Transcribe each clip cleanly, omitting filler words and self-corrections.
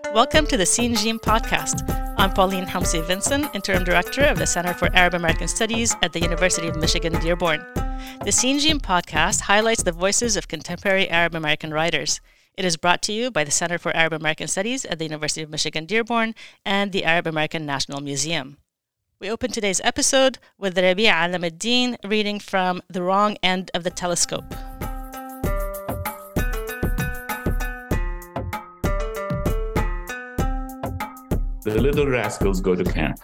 Welcome to the CNGM podcast. I'm Pauline Hamsi Vincent, Interim Director of the Center for Arab American Studies at the University of Michigan, Dearborn. The CNGM podcast highlights the voices of contemporary Arab American writers. It is brought to you by the Center for Arab American Studies at the University of Michigan, Dearborn, and the Arab American National Museum. We open today's episode with Rabia Alameddin reading from The Wrong End of the Telescope. The little rascals go to camp.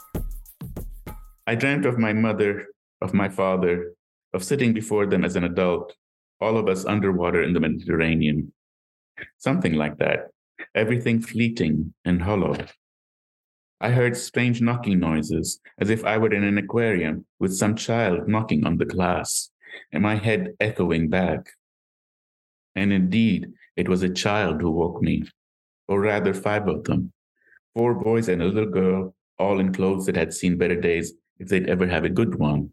I dreamt of my mother, of my father, of sitting before them as an adult, all of us underwater in the Mediterranean. Something like that, everything fleeting and hollow. I heard strange knocking noises, as if I were in an aquarium with some child knocking on the glass, and my head echoing back. And indeed, it was a child who woke me, or rather 5 of them. 4 boys and a little girl, all in clothes that had seen better days if they'd ever have a good one.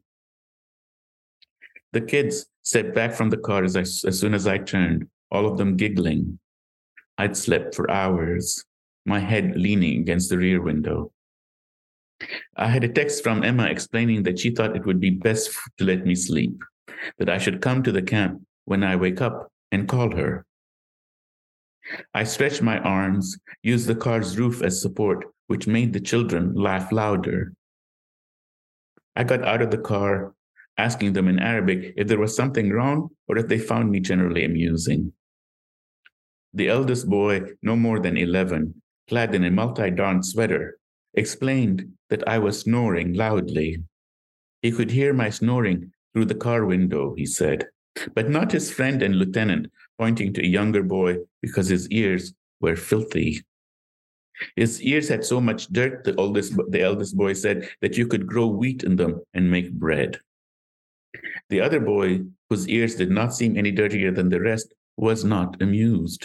The kids stepped back from the car as soon as I turned, all of them giggling. I'd slept for hours, my head leaning against the rear window. I had a text from Emma explaining that she thought it would be best to let me sleep, that I should come to the camp when I wake up and call her. I stretched my arms, used the car's roof as support, which made the children laugh louder. I got out of the car, asking them in Arabic if there was something wrong or if they found me generally amusing. The eldest boy, no more than 11, clad in a multi-darned sweater, explained that I was snoring loudly. He could hear my snoring through the car window, he said, but not his friend and lieutenant, pointing to a younger boy because his ears were filthy. His ears had so much dirt, the eldest boy said, that you could grow wheat in them and make bread. The other boy, whose ears did not seem any dirtier than the rest, was not amused.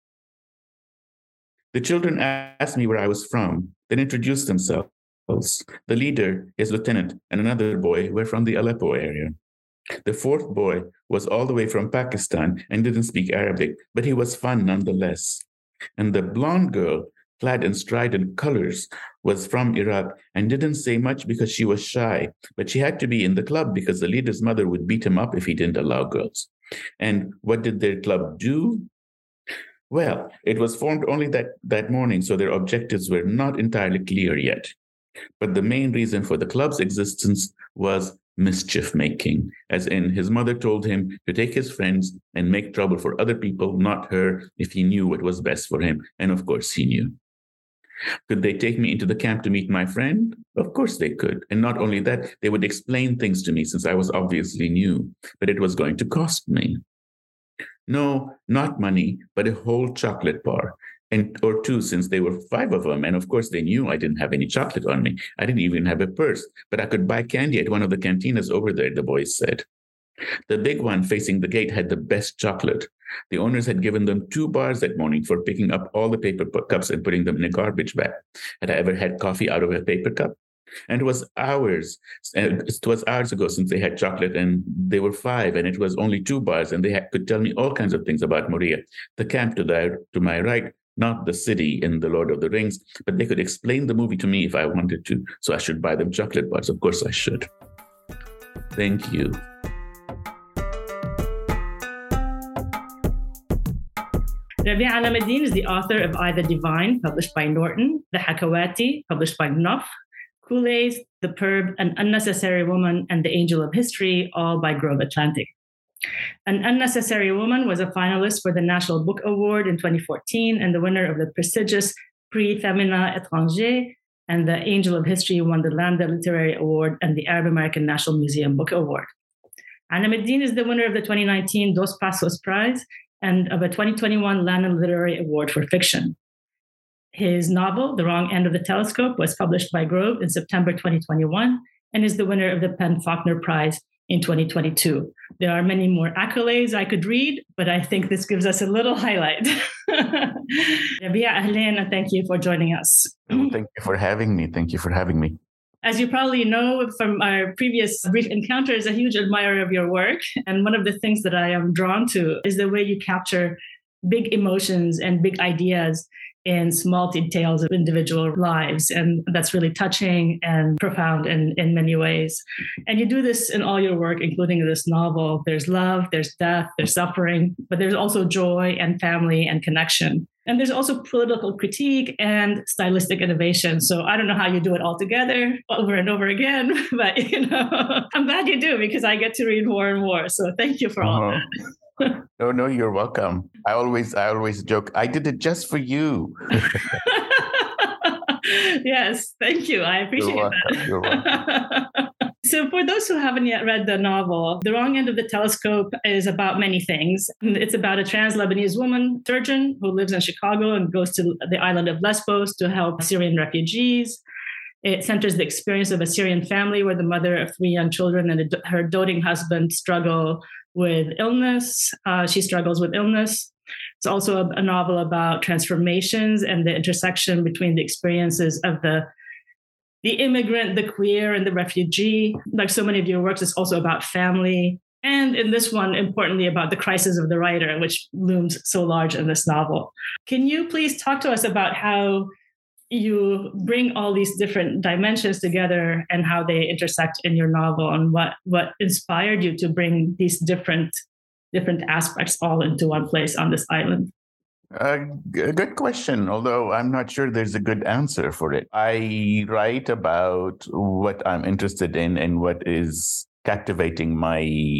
The children asked me where I was from, then introduced themselves. The leader, his lieutenant, and another boy were from the Aleppo area. The 4th boy was all the way from Pakistan and didn't speak Arabic, but he was fun nonetheless. And the blonde girl, clad in strident colors, was from Iraq and didn't say much because she was shy, but she had to be in the club because the leader's mother would beat him up if he didn't allow girls. And what did their club do? Well, it was formed only that morning, so their objectives were not entirely clear yet. But the main reason for the club's existence was mischief making, as in his mother told him to take his friends and make trouble for other people, not her, if he knew what was best for him. And of course he knew. Could they take me into the camp to meet my friend? Of course they could. And not only that, they would explain things to me since I was obviously new, but it was going to cost me. No, not money, but a whole chocolate bar. Or 2, since they were 5 of them. And of course, they knew I didn't have any chocolate on me. I didn't even have a purse, but I could buy candy at one of the cantinas over there, the boys said. The big one facing the gate had the best chocolate. The owners had given them 2 bars that morning for picking up all the paper cups and putting them in a garbage bag. Had I ever had coffee out of a paper cup? And it was hours ago since they had chocolate, and they were 5, and it was only 2 bars, and they could tell me all kinds of things about Moria, the camp to my right, not the city in The Lord of the Rings, but they could explain the movie to me if I wanted to, so I should buy them chocolate bars. Of course I should. Thank you. Rabia Alameddin is the author of I, the Divine, published by Norton, The Hakawati, published by Knopf, Kool-Aid, The Perb, An Unnecessary Woman, and The Angel of History, all by Grove Atlantic. An Unnecessary Woman was a finalist for the National Book Award in 2014 and the winner of the prestigious Prix Femina Étranger, and The Angel of History won the Lambda Literary Award and the Arab American National Museum Book Award. Alameddin is the winner of the 2019 Dos Passos Prize and of a 2021 Lannan Literary Award for Fiction. His novel, The Wrong End of the Telescope, was published by Grove in September 2021 and is the winner of the PEN/Faulkner Prize in 2022. There are many more accolades I could read, but I think this gives us a little highlight. Rabia, ahlan, and thank you for joining us. Thank you for having me. As you probably know from our previous brief encounters, a huge admirer of your work. And one of the things that I am drawn to is the way you capture big emotions and big ideas in small details of individual lives. And that's really touching and profound in many ways. And you do this in all your work, including this novel. There's love, there's death, there's suffering, but there's also joy and family and connection. And there's also political critique and stylistic innovation. So I don't know how you do it all together over and over again, but I'm glad you do, because I get to read more and more. So thank you for all that. No, you're welcome. I always joke, I did it just for you. Yes, thank you. I appreciate that. You're welcome. So for those who haven't yet read the novel, The Wrong End of the Telescope is about many things. It's about a trans-Lebanese woman, surgeon, who lives in Chicago and goes to the island of Lesbos to help Syrian refugees. It centers the experience of a Syrian family where the mother of 3 young children and her doting husband struggle with illness. She struggles with illness. It's also a novel about transformations and the intersection between the experiences of the immigrant, the queer, and the refugee. Like so many of your works, it's also about family. And in this one, importantly, about the crisis of the writer, which looms so large in this novel. Can you please talk to us about how you bring all these different dimensions together and how they intersect in your novel, and what inspired you to bring these different aspects all into one place on this island? Good question, although I'm not sure there's a good answer for it. I write about what I'm interested in and what is captivating my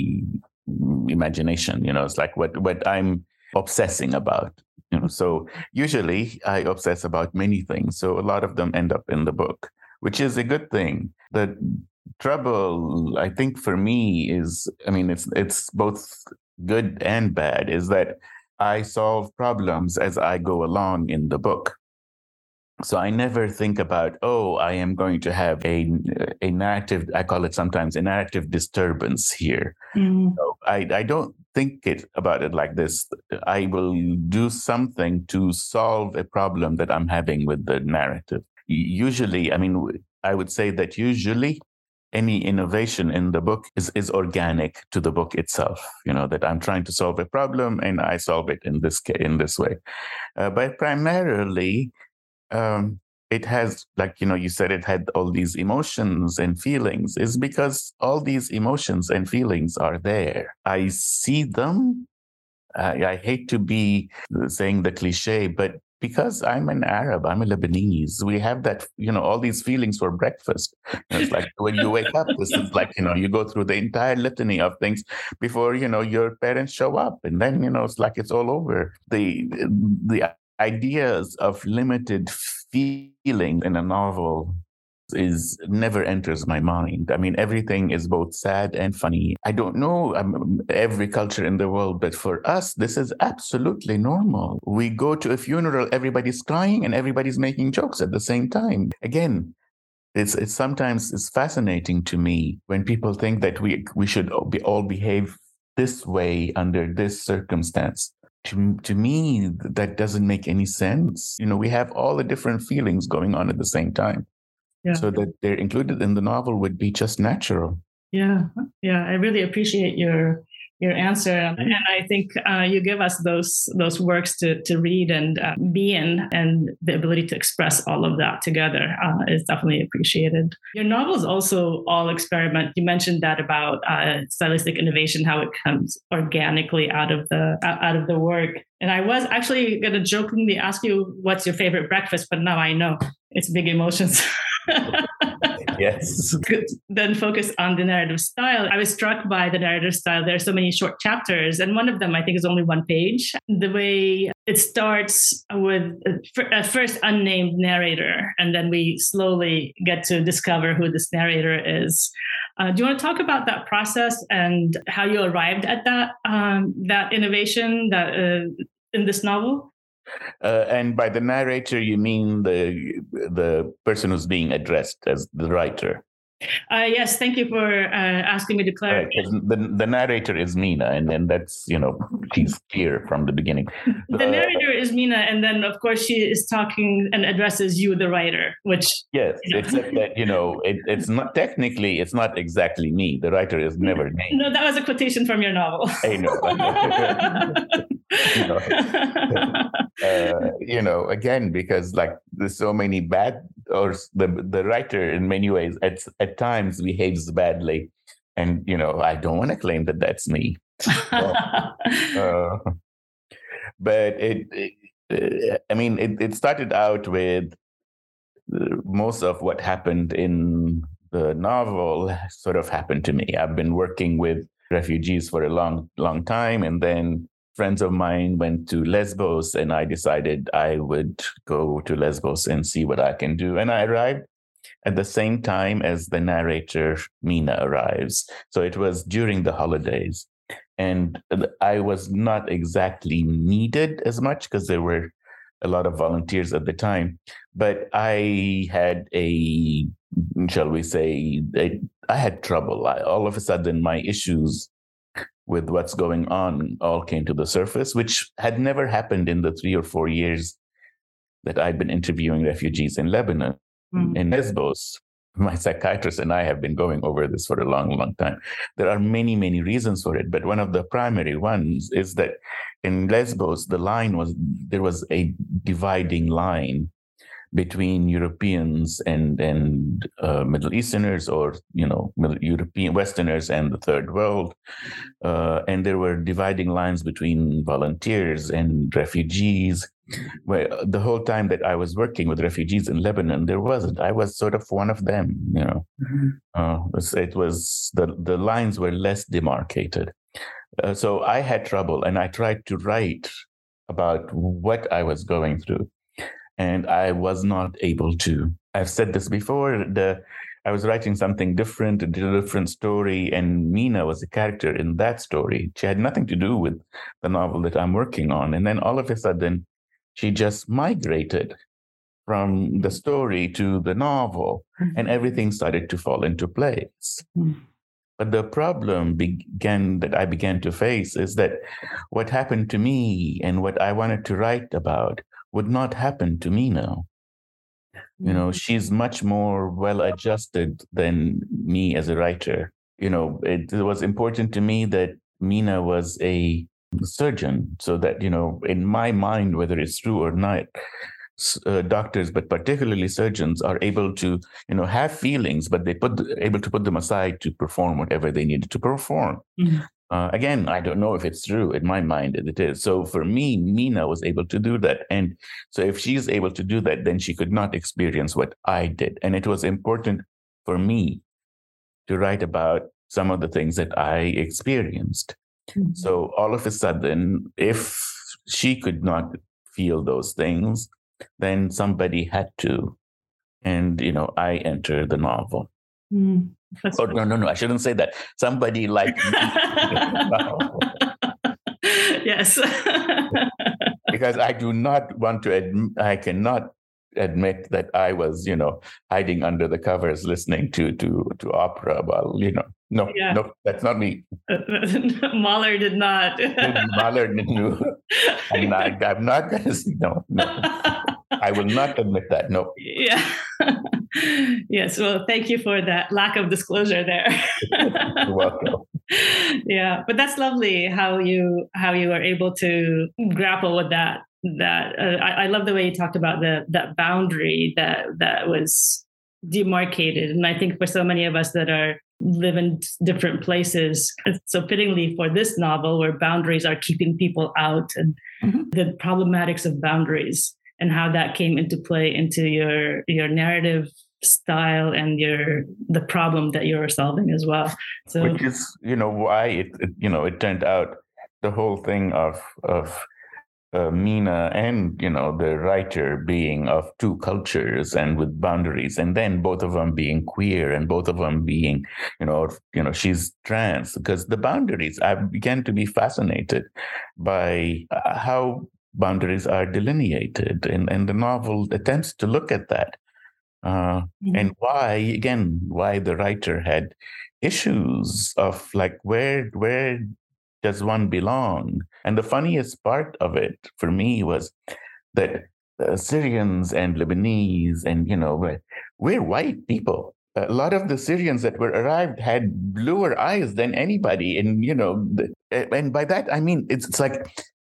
imagination. It's like what I'm obsessing about. So usually I obsess about many things. So a lot of them end up in the book, which is a good thing. The trouble, I think, for me is, it's both good and bad, is that I solve problems as I go along in the book. So I never think about, I am going to have a narrative, I call it sometimes a narrative disturbance here. Mm. So I don't think about it like this. I will do something to solve a problem that I'm having with the narrative. Usually, I would say that usually any innovation in the book is organic to the book itself, that I'm trying to solve a problem and I solve it in this way. But primarily, it has, like, you said, it had all these emotions and feelings, is because all these emotions and feelings are there. I see them. I hate to be saying the cliche, but because I'm an Arab, I'm a Lebanese, we have that, all these feelings for breakfast. It's like when you wake up, this is like, you go through the entire litany of things before, your parents show up. And then, it's like it's all over. The ideas of limited feeling in a novel never enters my mind. Everything is both sad and funny. I don't know every culture in the world, but for us, this is absolutely normal. We go to a funeral, everybody's crying and everybody's making jokes at the same time. Again, it's sometimes fascinating to me when people think that we should all behave this way under this circumstance. To me, that doesn't make any sense. We have all the different feelings going on at the same time. Yeah. So that they're included in the novel would be just natural. Yeah. I really appreciate your answer, and I think you give us those works to read and be in, and the ability to express all of that together is definitely appreciated. Your novel is also all experiment. You mentioned that about stylistic innovation, how it comes organically out of the work. And I was actually going to jokingly ask you what's your favorite breakfast, but now I know it's big emotions. Yes. Then focus on the narrative style. I was struck by the narrative style. There are so many short chapters, and one of them I think is only 1 page. The way it starts with a first unnamed narrator, and then we slowly get to discover who this narrator is. Do you want to talk about that process and how you arrived at that innovation in this novel? And by the narrator, you mean the person who's being addressed as the writer? Yes, thank you for asking me to clarify. The narrator is Mina, and then that's, she's clear from the beginning. The narrator is Mina, and then, of course, she is talking and addresses you, the writer, which... Yes, except that, it's not technically, it's not exactly me. The writer is never named. No, that was a quotation from your novel. I know. you know, again, because like there's so many bad, or the writer in many ways at times behaves badly, and I don't want to claim that that's me. But, but it started out with most of what happened in the novel sort of happened to me. I've been working with refugees for a long, long time. And then friends of mine went to Lesbos, and I decided I would go to Lesbos and see what I can do. And I arrived at the same time as the narrator, Mina, arrives. So it was during the holidays. And I was not exactly needed as much because there were a lot of volunteers at the time. But I had shall we say, I had trouble. All of a sudden, my issues with what's going on all came to the surface, which had never happened in the 3 or 4 years that I'd been interviewing refugees in Lebanon. In Lesbos. My psychiatrist and I have been going over this for a long, long time. There are many, many reasons for it, but one of the primary ones is that in Lesbos, there was a dividing line between Europeans and Middle Easterners, or European Westerners and the Third World, and there were dividing lines between volunteers and refugees. Where the whole time that I was working with refugees in Lebanon, there wasn't. I was sort of one of them. It was the lines were less demarcated. So I had trouble, and I tried to write about what I was going through. And I was not able to. I've said this before. I was writing something different, a different story, and Mina was a character in that story. She had nothing to do with the novel that I'm working on. And then all of a sudden, she just migrated from the story to the novel, and everything started to fall into place. But the problem that I began to face is that what happened to me and what I wanted to write about would not happen to Mina. She's much more well-adjusted than me as a writer. It was important to me that Mina was a surgeon, so that, in my mind, whether it's true or not, doctors, but particularly surgeons, are able to, have feelings, but able to put them aside to perform whatever they needed to perform. Again, I don't know if it's true. In my mind, it is. So for me, Mina was able to do that. And so if she's able to do that, then she could not experience what I did. And it was important for me to write about some of the things that I experienced. So all of a sudden, if she could not feel those things, then somebody had to. And, I entered the novel. No, I shouldn't say that. Somebody like me. Yes. Because I do not want to I cannot admit that I was, hiding under the covers listening to opera. Well, no, that's not me. Mahler did not. Mahler knew. I'm not going to say no. I will not admit that. No. Yeah. Yes. Well, thank you for that lack of disclosure there. You're welcome. Yeah, but that's lovely how you are able to grapple with that. I love the way you talked about that boundary that was demarcated, and I think for so many of us that live in different places, so fittingly for this novel where boundaries are keeping people out, and the problematics of boundaries and how that came into play into your narrative style and the problem that you're solving as well. So, which is why it turned out the whole thing of Mina and the writer being of two cultures and with boundaries, and then both of them being queer and both of them being she's trans, because the boundaries, I began to be fascinated by how boundaries are delineated, and the novel attempts to look at that. And why the writer had issues of like, where does one belong? And the funniest part of it for me was that Syrians and Lebanese, and we're white people. A lot of the Syrians that were arrived had bluer eyes than anybody, and and by that I mean it's like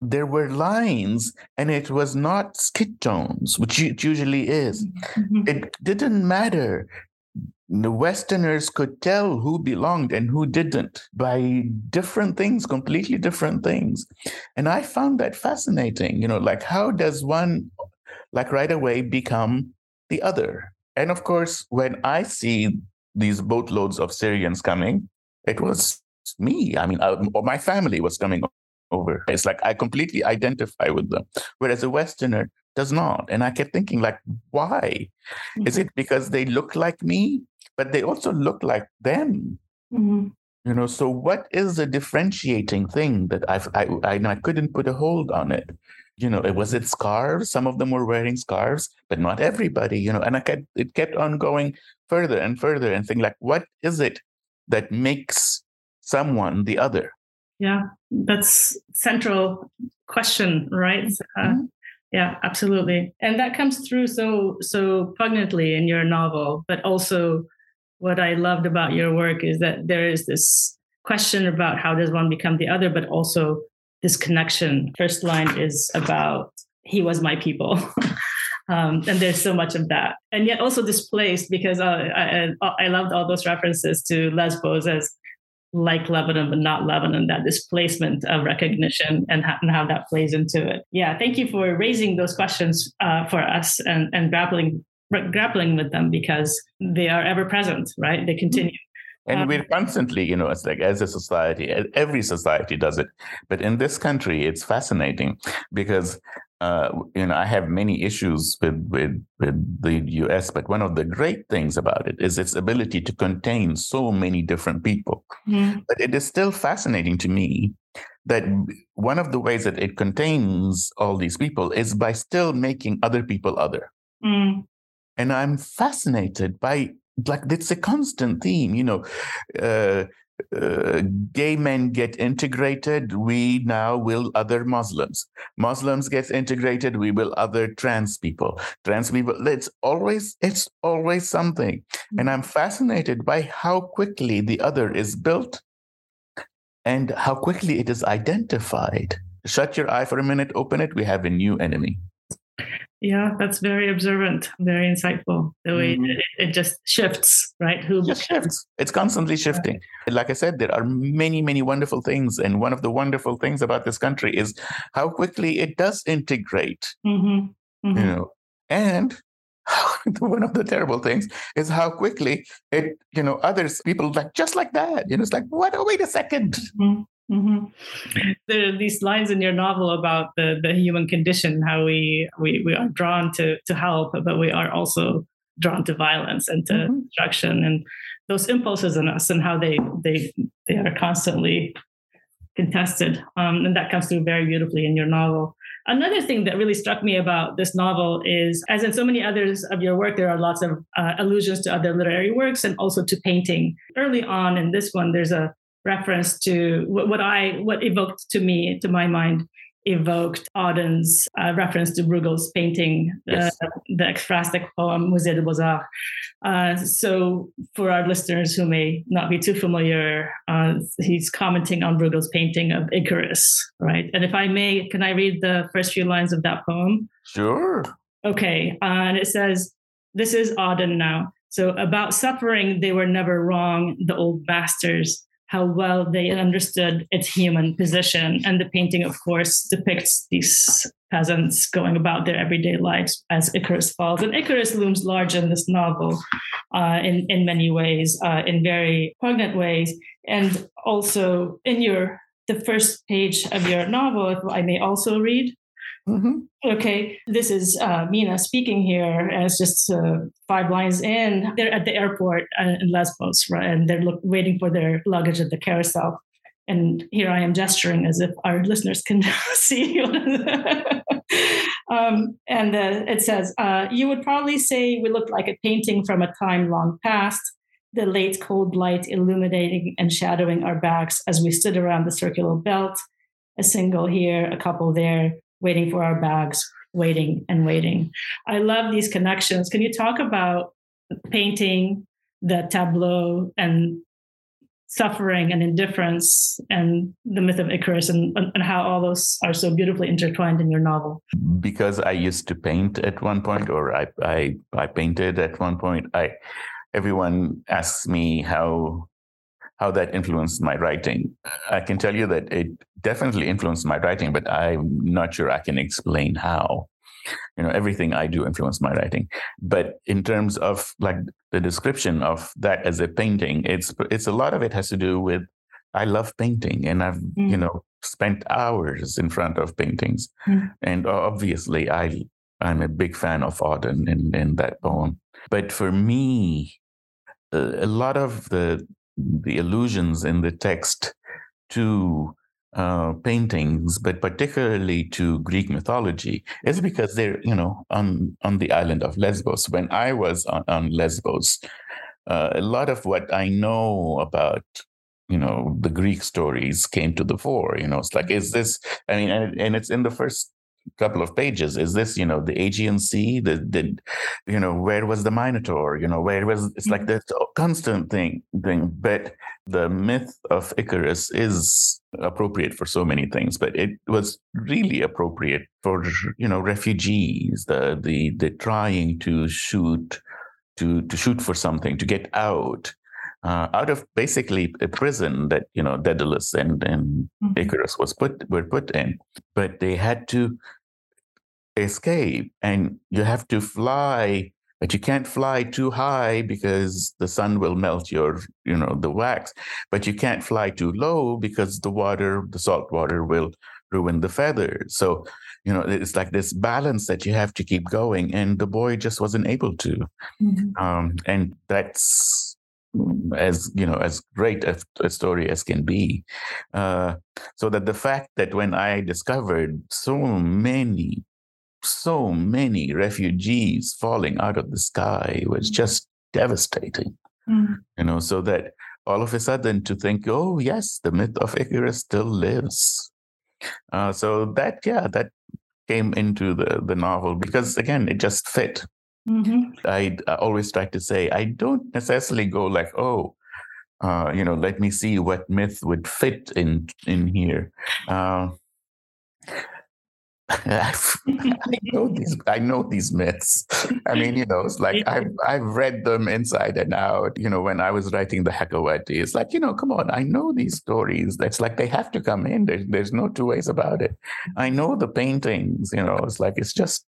there were lines, and it was not skit tones, which it usually is. Mhm. It didn't matter. The Westerners could tell who belonged and who didn't by different things, completely different things. And I found that fascinating. Like, how does one, like, right away become the other? And of course, when I see these boatloads of Syrians coming, it was me. I mean, or my family was coming over. It's like I completely identify with them, whereas a Westerner does not. And I kept thinking, like, why? Is it because they look like me, but they also look like them? Mhm. So what is the differentiating thing that I couldn't put a hold on it? Was it scarves? Some of them were wearing scarves, but not everybody. And it kept on going further and further, and think, like, what is it that makes someone the other? Yeah, that's central question, right? Yeah, absolutely. And that comes through so poignantly in your novel. But also, what I loved about your work is that there is this question about how does one become the other, but also this connection. First line is about he was my people. And there's so much of that, and yet also displaced, because I loved all those references to Lesbos as like Lebanon, but not Lebanon, that displacement of recognition, and how that plays into it. Yeah, thank you for raising those questions for us, and grappling with them, because they are ever present, right? They continue. And we're constantly, it's like, as a society, every society does it. But in this country, it's fascinating because, I have many issues with the US, but one of the great things about it is its ability to contain so many different people. Mm. But it is still fascinating to me that one of the ways that it contains all these people is by still making other people other. Mm. And I'm fascinated by, like, it's a constant theme, gay men get integrated, we now will other Muslims. Muslims get integrated, we will other trans people. It's always something. And I'm fascinated by how quickly the other is built and how quickly it is identified. Shut your eye for a minute, open it, we have a new enemy. Yeah, that's very observant, very insightful. The way it just shifts, right? It just shifts. It's constantly shifting. Like I said, there are many, many wonderful things. And one of the wonderful things about this country is how quickly it does integrate. And one of the terrible things is how quickly it, others, people, like, just like that. It's like, what? Oh, wait a second. There are these lines in your novel about the human condition, how we are drawn to help, but we are also drawn to violence and to destruction, and those impulses in us, and how they are constantly contested. And that comes through very beautifully in your novel. Another thing that really struck me about this novel is, as in so many others of your work, there are lots of allusions to other literary works and also to painting. Early on in this one, there's a reference to what evoked to my mind, evoked Auden's reference to Bruegel's painting, Yes. the ekphrastic poem Musée de Beaux-Arts. So for our listeners who may not be too familiar, he's commenting on Bruegel's painting of Icarus, right? And if I may, can I read the first few lines of that poem? Sure. Okay, and it says, this is Auden now. So about suffering, they were never wrong, the old masters, how well they understood its human position. And the painting, of course, depicts these peasants going about their everyday lives as Icarus falls. And Icarus looms large in this novel in many ways, in very poignant ways. And also in the first page of your novel, if I may also read. Okay, this is Mina speaking here, and it's just 5 lines in. They're at the airport in Lesbos, right? And they're waiting for their luggage at the carousel. And here I am gesturing as if our listeners can see. And it says, you would probably say we look like a painting from a time long past, the late cold light illuminating and shadowing our backs as we stood around the circular belt, a single here, a couple there, waiting for our bags, waiting and waiting. I love these connections. Can you talk about painting, the tableau, and suffering and indifference and the myth of Icarus and how all those are so beautifully intertwined in your novel? Because I used to paint at one point, or I painted at one point. Everyone asks me how that influenced my writing. I can tell you that it definitely influenced my writing, but I'm not sure I can explain how. Everything I do influenced my writing. But in terms of like the description of that as a painting, it's a lot of it has to do with, I love painting, and I've spent hours in front of paintings, and obviously I'm a big fan of Auden in that poem. But for me, a lot of the allusions in the text to paintings, but particularly to Greek mythology, is because they're, on the island of Lesbos. When I was on Lesbos, a lot of what I know about, the Greek stories came to the fore. It's like, is this, and it's in the first couple of pages. Is this, the Aegean Sea? Where was the Minotaur? Where was, it's like this constant thing. But the myth of Icarus is appropriate for so many things, but it was really appropriate for, refugees, the trying to shoot for something, to get out of basically a prison that, Daedalus and Icarus were put in. But they had to escape, and you have to fly, but you can't fly too high because the sun will melt your, the wax. But you can't fly too low because the salt water will ruin the feathers. So, it's like this balance that you have to keep going, and the boy just wasn't able to. And that's, as great a story as can be. So that the fact that when I discovered so many refugees falling out of the sky was just devastating. So that all of a sudden to think, oh yes, the myth of Icarus still lives. So that came into the novel because, again, it just fit. I always try to say, I don't necessarily go like, let me see what myth would fit in here. I know these myths. It's like I've read them inside and out. When I was writing the Hakawati, it's like, come on, I know these stories. That's like they have to come in. There's no two ways about it. I know the paintings. It's like it's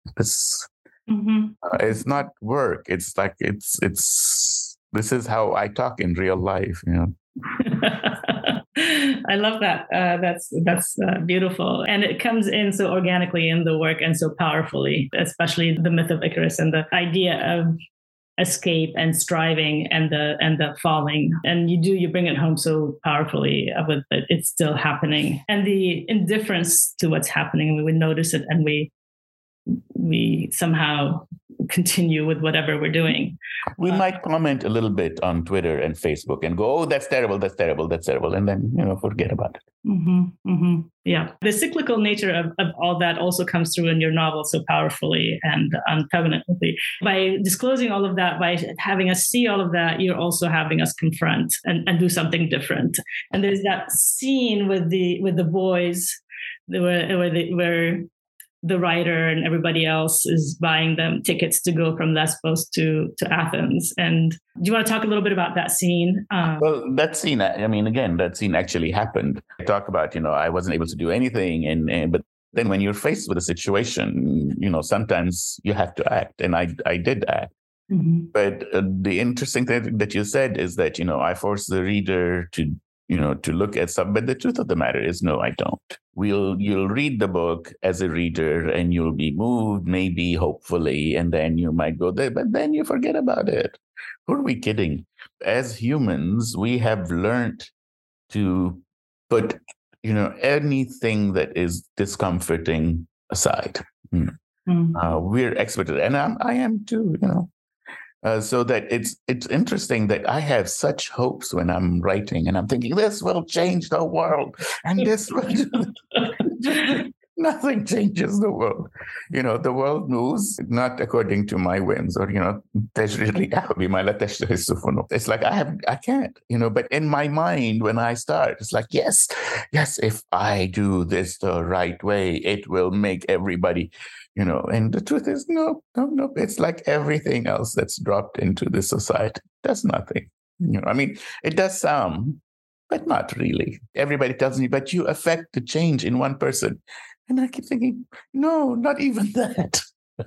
not work. It's like this is how I talk in real life. I love that. That's beautiful, and it comes in so organically in the work and so powerfully, especially the myth of Icarus and the idea of escape and striving and the falling. And you bring it home so powerfully with it. It's still happening, and the indifference to what's happening. We would notice it, and we somehow continue with whatever we're doing. We might comment a little bit on Twitter and Facebook and go, oh, that's terrible, that's terrible, that's terrible. And then, forget about it. Yeah. The cyclical nature of all that also comes through in your novel so powerfully and covenantly. By disclosing all of that, by having us see all of that, you're also having us confront and do something different. And there's that scene with the boys where the writer and everybody else is buying them tickets to go from Lesbos to Athens. And do you want to talk a little bit about that scene? Well, that scene, that scene actually happened. I talk about, I wasn't able to do anything. But then when you're faced with a situation, sometimes you have to act. And I did act. But the interesting thing that you said is that, I force the reader to look at some, but the truth of the matter is, no, I don't. You'll read the book as a reader and you'll be moved, maybe, hopefully, and then you might go there, but then you forget about it. Who are we kidding? As humans, we have learned to put, anything that is discomforting aside. We're expert at it, and I am too, So that it's interesting that I have such hopes when I'm writing, and I'm thinking this will change the world, and this will, Nothing changes the world. The world moves not according to my whims or, it's like I can't, but in my mind, when I start, it's like, yes, if I do this the right way, it will make everybody, and the truth is, no. It's like everything else that's dropped into the society. Does nothing. It does some, but not really. Everybody tells me, but you affect the change in one person. And I keep thinking, no, not even that.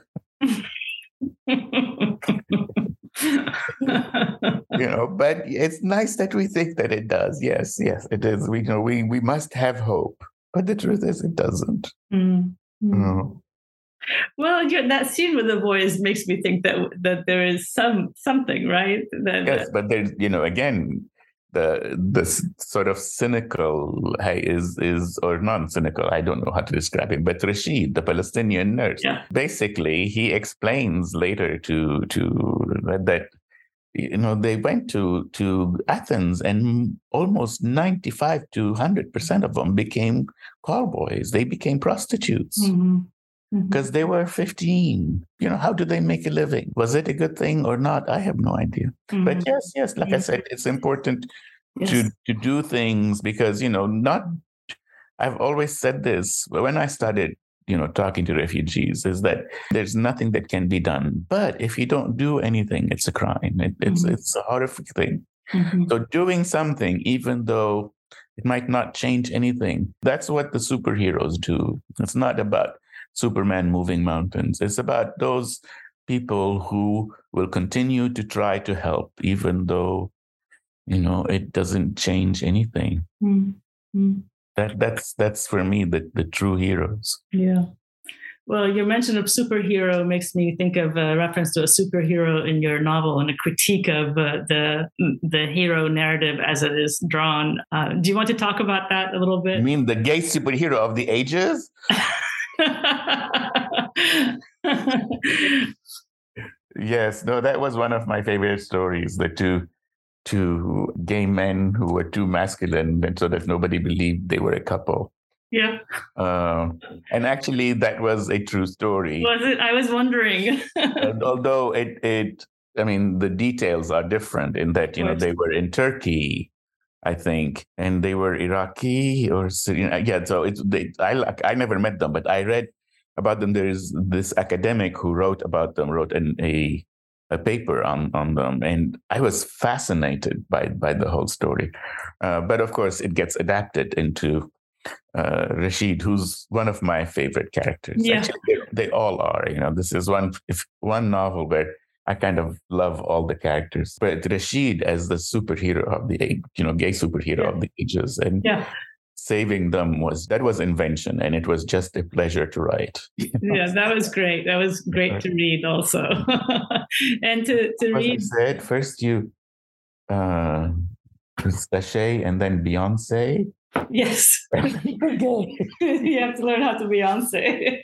But it's nice that we think that it does. Yes, it is. We must have hope. But the truth is, it doesn't. Mm-hmm. Well, that scene with the boys makes me think that there is something, right? Yes, but there's, again, the sort of cynical is or non-cynical, I don't know how to describe him, but Rashid, the Palestinian nurse, basically he explains later to that they went to Athens and almost 95 to 100% of them became callboys. They became prostitutes. Mm-hmm. Because they were 15. How do they make a living? Was it a good thing or not? I have no idea. Mm-hmm. But yes, like I said, it's important to do things because, I've always said this when I started, talking to refugees, is that there's nothing that can be done. But if you don't do anything, it's a crime. It's a horrific thing. Mm-hmm. So doing something, even though it might not change anything, that's what the superheroes do. It's not about Superman moving mountains. It's about those people who will continue to try to help, even though, it doesn't change anything. Mm-hmm. That's for me the true heroes. Yeah. Well, your mention of superhero makes me think of a reference to a superhero in your novel and a critique of the hero narrative as it is drawn. Do you want to talk about that a little bit? You mean the gay superhero of the ages? Yes, no, that was one of my favorite stories. The two gay men who were too masculine, and so that nobody believed they were a couple. Yeah. And actually, that was a true story. Was it? I was wondering. Although the details are different in that they were in Turkey, I think, and they were Iraqi or Syrian. Yeah, so I never met them, but I read about them. There is this academic who wrote about them, wrote a paper on them, and I was fascinated by the whole story. But of course, it gets adapted into Rashid, who's one of my favorite characters. Yeah. Actually, they all are. This is one novel where I kind of love all the characters, but Rashid as the superhero of the age, gay superhero of the ages, and saving them was invention, and it was just a pleasure to write. Yeah, that was great. That was great to read, also, and to read. I said first you, sachet, and then Beyonce. Yes. You have to learn how to Beyonce.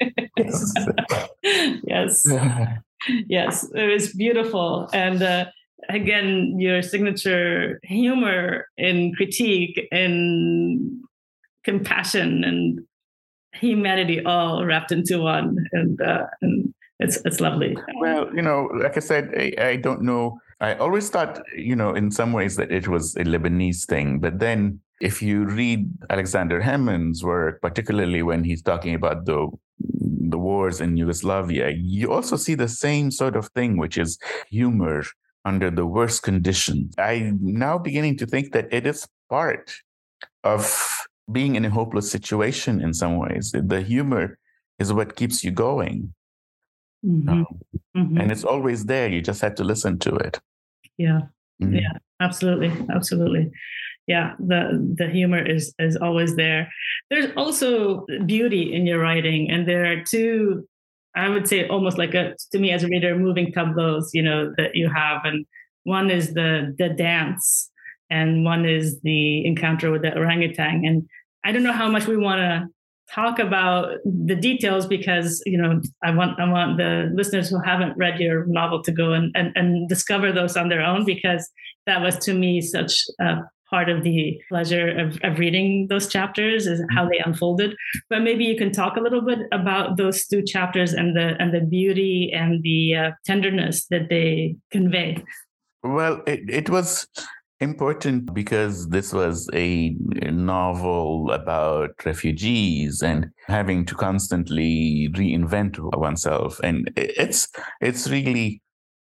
Yes. Yes, it was beautiful. And again, your signature humor and critique and compassion and humanity all wrapped into one. And it's lovely. Well, like I said, I don't know. I always thought, in some ways that it was a Lebanese thing. But then if you read Alexander Hammond's work, particularly when he's talking about the wars in Yugoslavia, you also see the same sort of thing, which is humor under the worst conditions. I'm now beginning to think that it is part of being in a hopeless situation in some ways. The humor is what keeps you going. Mm-hmm. Mm-hmm. And it's always there. You just have to listen to it. Yeah. Mm-hmm. Yeah, absolutely. Absolutely. Yeah, the humor is always there. There's also beauty in your writing, and there are two, I would say, almost like to me as a reader, moving tableaus, that you have, and one is the dance, and one is the encounter with the orangutan. And I don't know how much we want to talk about the details because I want the listeners who haven't read your novel to go and discover those on their own, because that was to me such a part of the pleasure of reading those chapters is how they unfolded. But maybe you can talk a little bit about those two chapters and the beauty and the tenderness that they convey. Well, it was important because this was a novel about refugees and having to constantly reinvent oneself. And it's really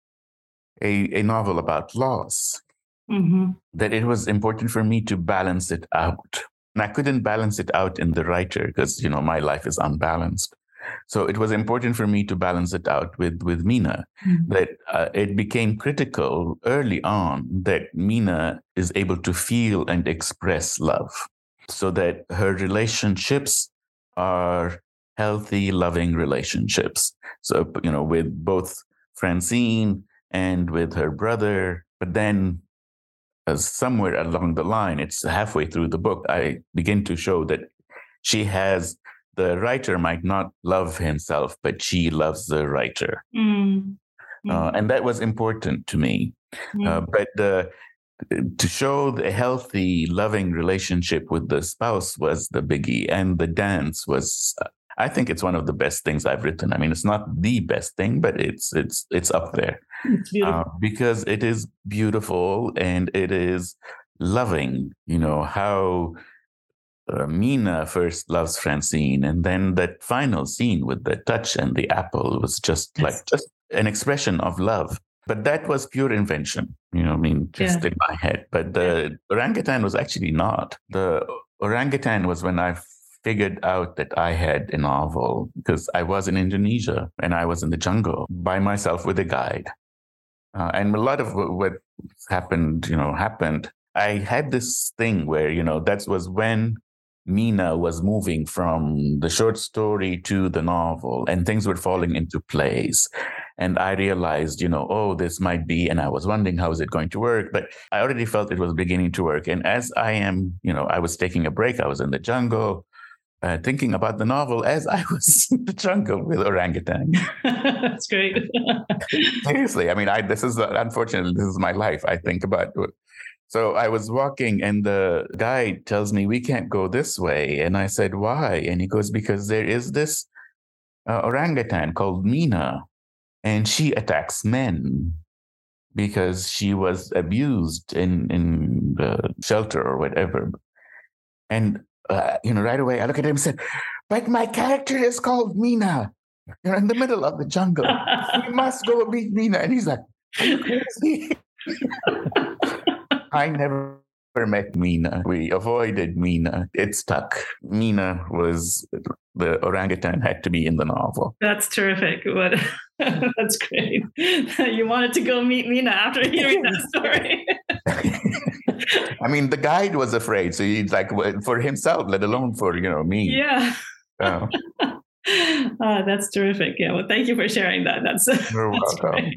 a novel about loss. Mm-hmm. That it was important for me to balance it out. And I couldn't balance it out in the writer because, my life is unbalanced. So it was important for me to balance it out with Mina, Mm-hmm. that it became critical early on that Mina is able to feel and express love so that her relationships are healthy, loving relationships. So, with both Francine and with her brother, but then somewhere along the line, it's halfway through the book, I begin to show that the writer might not love himself, but she loves the writer. Mm-hmm. And that was important to me. Mm-hmm. But to show the healthy, loving relationship with the spouse was the biggie. And the dance was, I think it's one of the best things I've written. I mean, it's not the best thing, but it's up there. It's beautiful. Because it is beautiful and it is loving, how Mina first loves Francine, and then that final scene with the touch and the apple was just an expression of love. But that was pure invention, in my head. But the orangutan was actually not. The orangutan was when I figured out that I had a novel, because I was in Indonesia and I was in the jungle by myself with a guide. And a lot of what happened. I had this thing where, that was when Mina was moving from the short story to the novel and things were falling into place. And I realized, this might be, and I was wondering how is it going to work, but I already felt it was beginning to work. And as I was taking a break, I was in the jungle, thinking about the novel as I was in the jungle with orangutan. That's great. Seriously, I mean, unfortunately, this is my life. I think about it. So I was walking and the guide tells me, we can't go this way. And I said, why? And he goes, because there is this orangutan called Mina, and she attacks men because she was abused in the shelter or whatever. And, right away I look at him and said, but my character is called Mina. You're in the middle of the jungle. We must go meet Mina. And he's like, are you crazy? I never met Mina. We avoided Mina. It stuck. Mina was the orangutan had to be in the novel. That's terrific. That's great. You wanted to go meet Mina after hearing that story. I mean, the guide was afraid. So he's like, for himself, let alone for, me. Yeah. That's terrific. Yeah. Well, thank you for sharing that. You're welcome.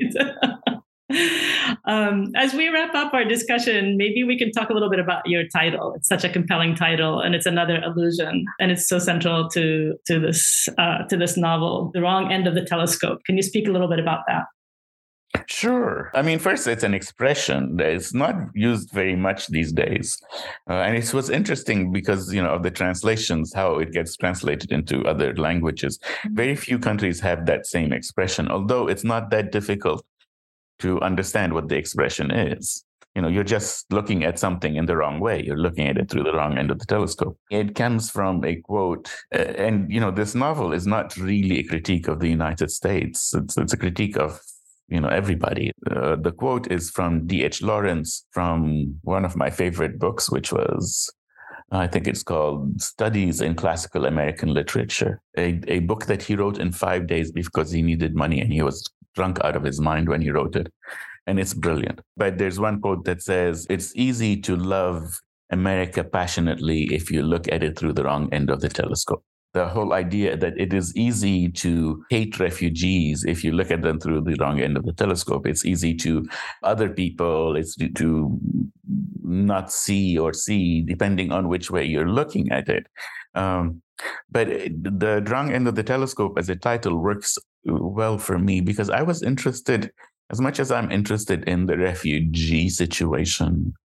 As we wrap up our discussion, maybe we can talk a little bit about your title. It's such a compelling title, and it's another illusion, and it's so central to this novel, The Wrong End of the Telescope. Can you speak a little bit about that? Sure. I mean, first, it's an expression that is not used very much these days. And it was interesting because, of the translations, how it gets translated into other languages. Very few countries have that same expression, although it's not that difficult to understand what the expression is. You're just looking at something in the wrong way. You're looking at it through the wrong end of the telescope. It comes from a quote. And, this novel is not really a critique of the United States. It's a critique of, everybody. The quote is from D.H. Lawrence from one of my favorite books, which was, I think it's called Studies in Classical American Literature, a book that he wrote in 5 days because he needed money and he was drunk out of his mind when he wrote it. And it's brilliant. But there's one quote that says, it's easy to love America passionately if you look at it through the wrong end of the telescope. The whole idea that it is easy to hate refugees if you look at them through the wrong end of the telescope. It's easy to other people, it's to not see or see, depending on which way you're looking at it. But the wrong end of the telescope as a title works well for me because I was interested, as much as I'm interested in the refugee situation,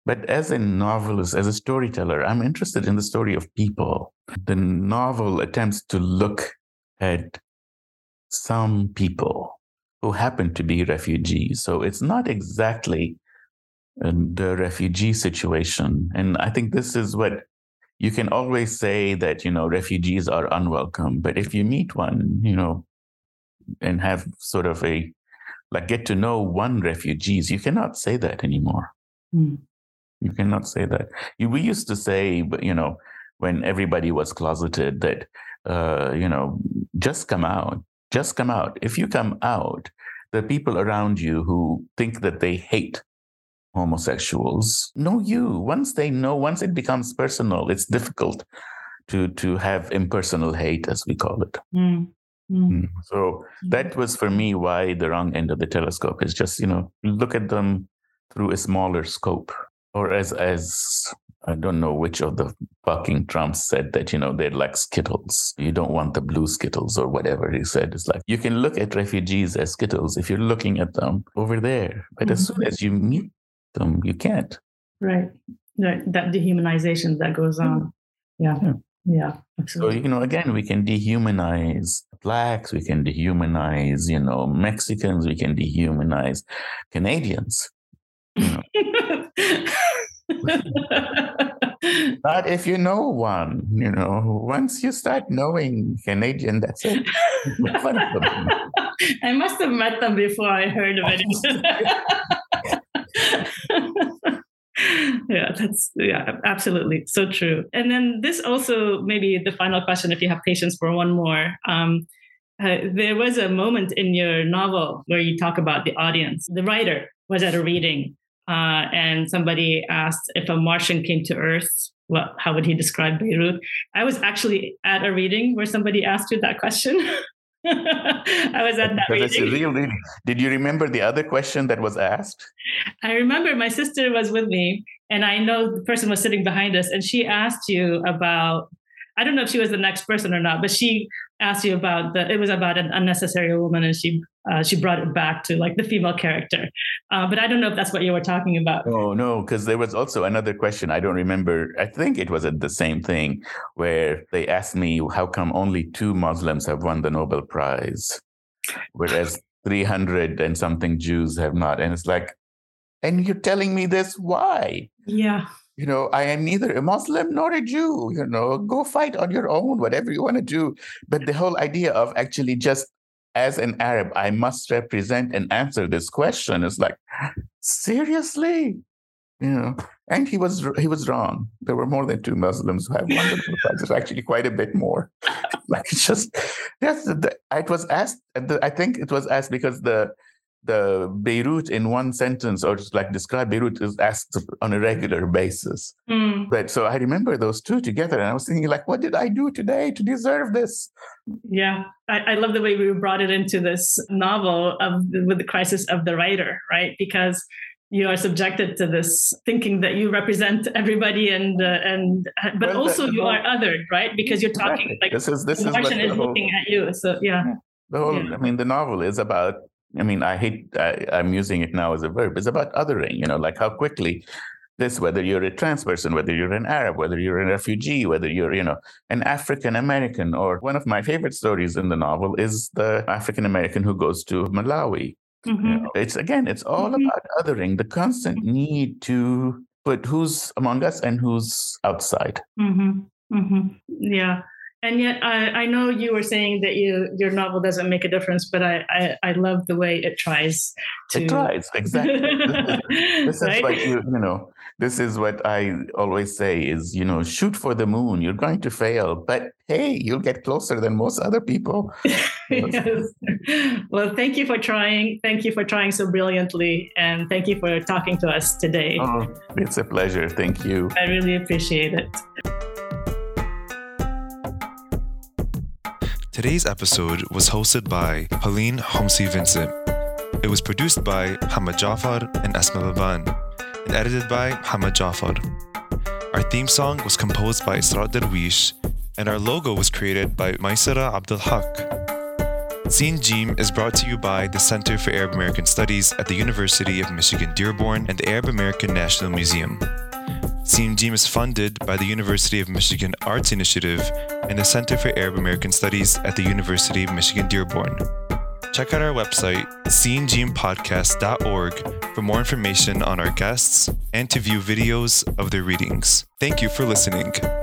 But as a novelist, as a storyteller, I'm interested in the story of people. The novel attempts to look at some people who happen to be refugees. So it's not exactly the refugee situation. And I think this is what you can always say, that, refugees are unwelcome. But if you meet one, and have sort of get to know one refugees, you cannot say that anymore. Mm. You cannot say that. We used to say, when everybody was closeted, that, just come out. Just come out. If you come out, the people around you who think that they hate homosexuals know you. Once it becomes personal, it's difficult to have impersonal hate, as we call it. Mm. Mm. So that was for me why the wrong end of the telescope is just, look at them through a smaller scope. Or as I don't know which of the fucking Trumps said that, they're like Skittles. You don't want the blue Skittles or whatever he said. It's like, you can look at refugees as Skittles if you're looking at them over there. But as soon as you meet them, you can't. Right. That dehumanization that goes on. Yeah, absolutely. So, again, we can dehumanize Blacks, we can dehumanize, Mexicans, we can dehumanize Canadians. Not if you know one, once you start knowing Canadian, that's it. I must have met them before I heard of it. Absolutely. So true. And then this also, maybe the final question, if you have patience for one more. There was a moment in your novel where you talk about the audience. The writer was at a reading and somebody asked if a Martian came to Earth, how would he describe Beirut? I was actually at a reading where somebody asked you that question. I was at that reading. Did you remember the other question that was asked? I remember my sister was with me, and I know the person was sitting behind us, and she asked you about, I don't know if she was the next person or not, but she asked you about it was about an unnecessary woman, and she brought it back to like the female character. But I don't know if that's what you were talking about. Oh, no, because there was also another question. I don't remember. I think it was at the same thing where they asked me, how come only 2 Muslims have won the Nobel Prize, whereas 300 and something Jews have not? And it's like, and you're telling me this? Why? Yeah. I am neither a Muslim nor a Jew, go fight on your own, whatever you want to do. But the whole idea of actually just as an Arab, I must represent and answer this question is like, seriously? And he was wrong. There were more than 2 Muslims who have won the Nobel Prize. It's actually quite a bit more. Like, it's just, it was asked, I think it was asked because the Beirut in one sentence, or just like describe Beirut, is asked on a regular basis. But so I remember those 2 together, and I was thinking, like, what did I do today to deserve this? Yeah, I love the way we brought it into this novel with the crisis of the writer, right? Because you are subjected to this thinking that you represent everybody, but also you are othered, right? Because you're talking like this is the Martian is looking at you. So the novel is about. I'm using it now as a verb. It's about othering, like how quickly whether you're a trans person, whether you're an Arab, whether you're a refugee, whether you're, an African American, or one of my favorite stories in the novel is the African American who goes to Malawi. Mm-hmm. It's all about othering, the constant need to put who's among us and who's outside. Mm-hmm. Mm-hmm. Yeah. And yet, I know you were saying that your novel doesn't make a difference, but I love the way it tries to. It tries, exactly. This is right? What this is what I always say is, shoot for the moon. You're going to fail, but hey, you'll get closer than most other people. Yes. Well, thank you for trying. Thank you for trying so brilliantly, and thank you for talking to us today. Oh, it's a pleasure. Thank you. I really appreciate it. Today's episode was hosted by Pauline Homsi Vincent. It was produced by Hamad Jafar and Asma Baban and edited by Hamad Jafar. Our theme song was composed by Isra Darwish, and our logo was created by Maysara Abdul Haq. Scene Gym is brought to you by the Center for Arab American Studies at the University of Michigan Dearborn and the Arab American National Museum. Scene Gym is funded by the University of Michigan Arts Initiative and the Center for Arab American Studies at the University of Michigan Dearborn. Check out our website, scenegympodcast.org, for more information on our guests and to view videos of their readings. Thank you for listening.